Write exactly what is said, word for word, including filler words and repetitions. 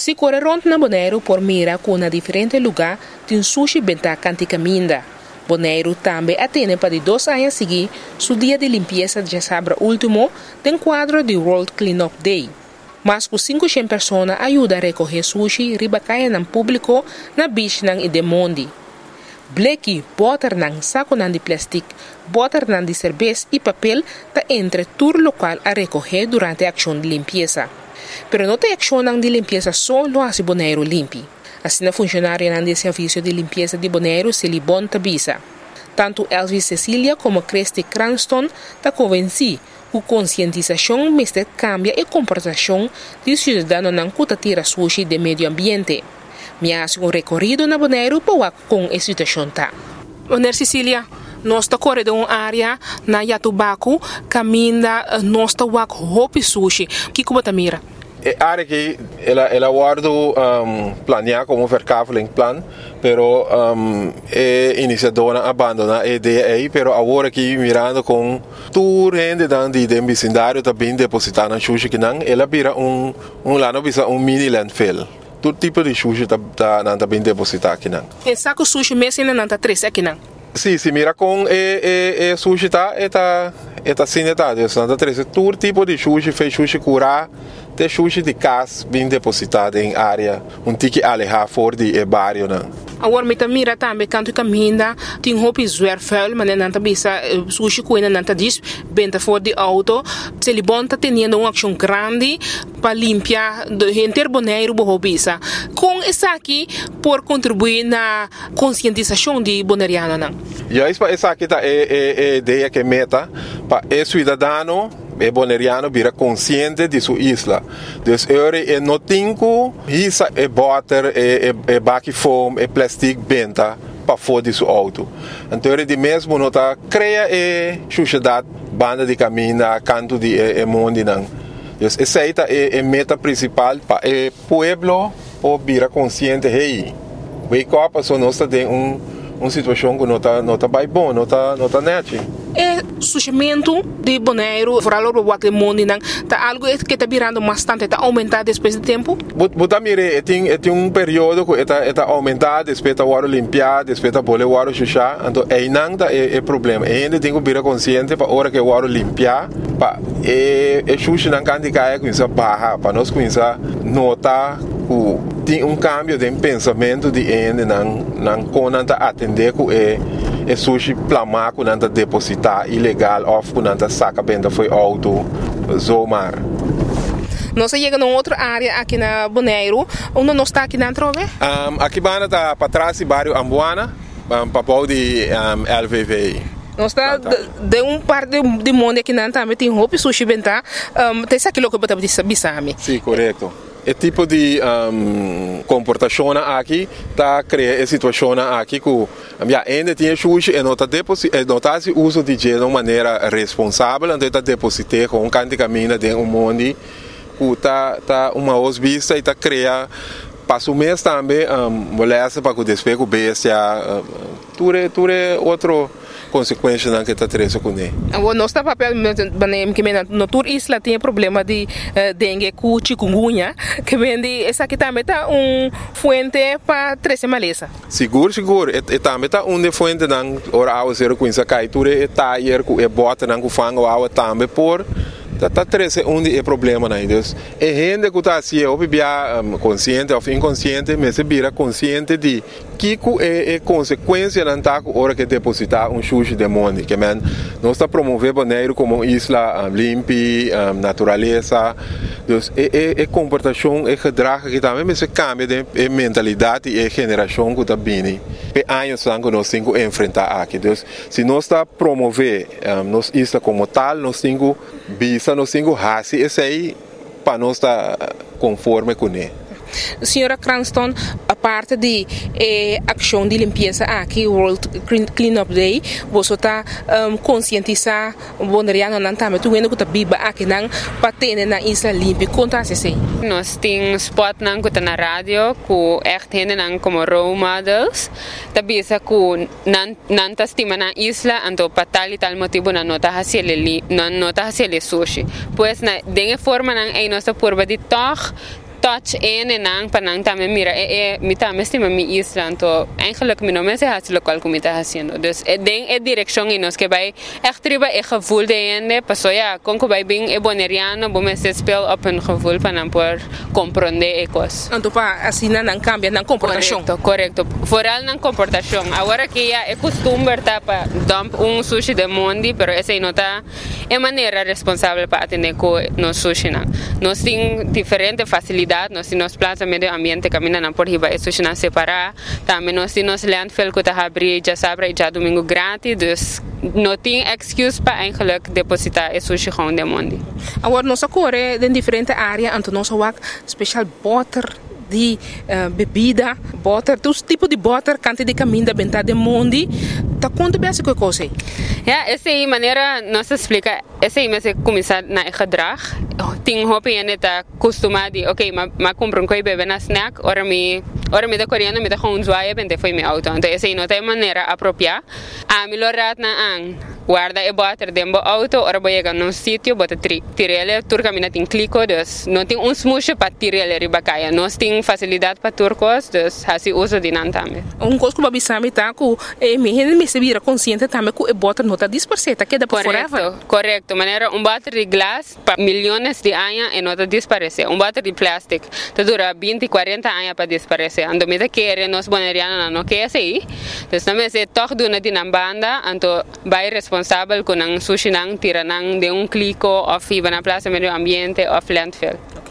Si corre rond na Bonaire por mira com na diferente lugar tem sushi benta canti caminda. Bonaire também atende para de dois anos seguir su dia de limpeza de sabra último tem quadro de World Cleanup Day. Mas com quinhentas pessoas ajuda a recolher sushi ribacaia ng público na beach ng Idemondi. Bleki, botar ng saco ng de plastic, botar ng de cerveza e papel ta entre tour local a recolher durante a ação de limpeza. Pero não tem ação ng de limpeza só lo hace Bonaire limpi. Assim na funcionária ng de serviço de limpeza de Bonaire se libon tabisa. Tanto Elvis Cecilia como Christy Cranston ta convenci a conscientização mestre cambia a comportação de cidadão ng kutatira sushi de meio ambiente. Me hace um recorrido na Bonaire para com a situação tá. Bonaire Cecilia, nós está correndo uma área na Yatubaco, caminha nós está wak hopi sushi. Que como tá mira? A área que ela ela guardo um, planear como verkaveling plan, pero um, é iniciadora abandona a ideia aí, pero agora que mirando com tour gente dan de dem vecindário também depositar na sushi que não, ela vira um um lá não bisa um mini landfill. Todo tipo de sushi tá tá não também depositar aqui não. E saco sushi mesmo não tá três aqui não. Sim, se mira com e e e sushi tá eta eta sinetado, isso não três todo tipo de sushi, fez sushi curar, tem sushi de cas bem depositado em área, um tique alejar fora de e barrio não. Agora me mira também quando caminha, tem roupa zwervel, mas não tá bisa sushi coina não tá diz, benta fora de auto, se ele bom tá tendo uma ação grande para limpar do inteiro Bonaire bo bisa. Com essa aqui por contribuir na conscientização de bonaireano não. Já isso essa aqui tá é é ideia que meta para o cidadão é bonaireano vira consciente de sua isla. Dus ele não tem que isso é water é é baki foam é plástico benta para fora de seu auto. Então ele de mesmo não tá cria é sociedade banda de caminho canto de é mundo não. Dus essa é a meta principal para o pueblo ou vira consciente hey. Wake up so nós tem um uma situação que não está não tá bem bom, não está não tá net. É surgimento de Bonaire, fora o que o mundo não tá algo que está virando bastante, está aumentando depois do tempo. Bota mire, tem tem um período que está está aumentando, depois tá hora limpar, depois tá boler hora chuchar, então é não tá é, é problema. Ainda tem que virar consciente para hora que hora limpar, para é é chucha não can de cair com essa barra, para nós começar notar o tem um cambio de pensamento de ainda não não conanta atender com é é sushi plamar com nanta depositar ilegal off com nanta saca benda foi auto zomar. Nós chegamos em outra área aqui na Bonaire, onde nós está aqui dentro, né? Um, aqui bana tá para trás do bairro Ambuana, um, papel de um, L V V. Nós está de, de um par de, de mundo aqui dentro também tem roupa sushi benta, um, tem aquilo que eu vou bisame. Sim, correto. O tipo de um, comportação aqui está criando a situação aqui que ainda tem sushi e não está se uso de de uma maneira responsável, então está depositar com um canto de caminho de um mundo que está tá uma osbista e está criando passo mês também um, molesta para que o despego bestia um, tudo tudo outro consequência não que está três com ele. Agora nós está papel que na tour isla tem problema de uh, dengue com chikungunya que vende essa aqui também tá um fuente para três maleza. Seguro seguro e também tá onde fuente não ora ao ser com essa cai tudo é tire com é bota não com fango ao também por tá tá três onde é problema não Deus é gente que tá assim ou bebia um, consciente ou inconsciente mas se vira consciente de que é, é consequência não tá hora que depositar um sushi de mundo que man nós está promover Bonaire como isla um, limpe um, natureza dus é, é, é comportação é gedrag que também mas se cambia de é mentalidade e é geração que tá vindo pe anos que nós temos que enfrentar aqui dus se nós está promover um, nós isla como tal nós temos bisa nós temos raça esse aí para nós estar conforme com ele. Senhora Cranston, a parte de eh, ação de limpeza aqui, World Cleanup Day, você está um, conscientizar o bonaireano não também, tu vendo que está biba aqui não para ter na isla limpa, conta assim. Nós temos spot não que está na rádio, que echt gente não como role models, tá bisa que não não tá estima na isla, então para tal e tal motivo não nota hacia ele não nota hacia ele sushi, pois na de forma não é nossa forma de toque touch en en nang panang também mira é é me também estima mi isla então eigenlijk me não me se hace lo qual como está haciendo dus é den é direção e nós que vai echt riba é gevoel de ende passou ja com que vai bem é boneriano bom me se spel op een gevoel para por compreender ecos então para assim não cambia na comportação correcto correcto foral na comportação agora que já é costume tá para dump um sushi de mundi pero essa não tá é maneira responsável para atender com no sushi não nós tem diferente facilidade nós temos plaza meio ambiente caminhando por riba é sushi não separar também nós temos landfill que tá abrir já sabe já domingo grátis dus não tem excuse para eigenlijk depositar é sushi gewoon de mundi agora nossa corre em diferente área então nossa wak special butter de uh, bebida, butter, todo tipo de butter, cante de caminho da benta de mundi. Tá quanto bem que coisa? Ja, essa é maneira nós explica, essa é mas começar na gedrag. Tem hope en tá acostumado, ok, mas mas compro um coi bebê na snack, ora me, ora me da coreana me da gewoon zwaai bente foi meu auto. Então essa não tem maneira apropriada. A melhorar na an. Guarda e butter dentro do auto, ora vai chegar num sítio, bota tirele, tur caminha tem clico, dus não tem um smush para tirele ribacaia. Nós tem facilidade para turcos, dus assim uso de nan também. Um coisa que o babi sabe tá que é me me se vira consciente também que o butter não tá dispersa, queda por forever. Correto, maneira um butter de glass para milhões de anos e não tá desaparecer. Um butter de plástico tá dura vinte, quarenta anos para desaparecer. Ando me da querer nós boneriana não quer assim. Dus também se toque de uma dinambanda, então vai responsável com ang sushi nang tira nang de um clico of iba na plaza medio ambiente of landfill.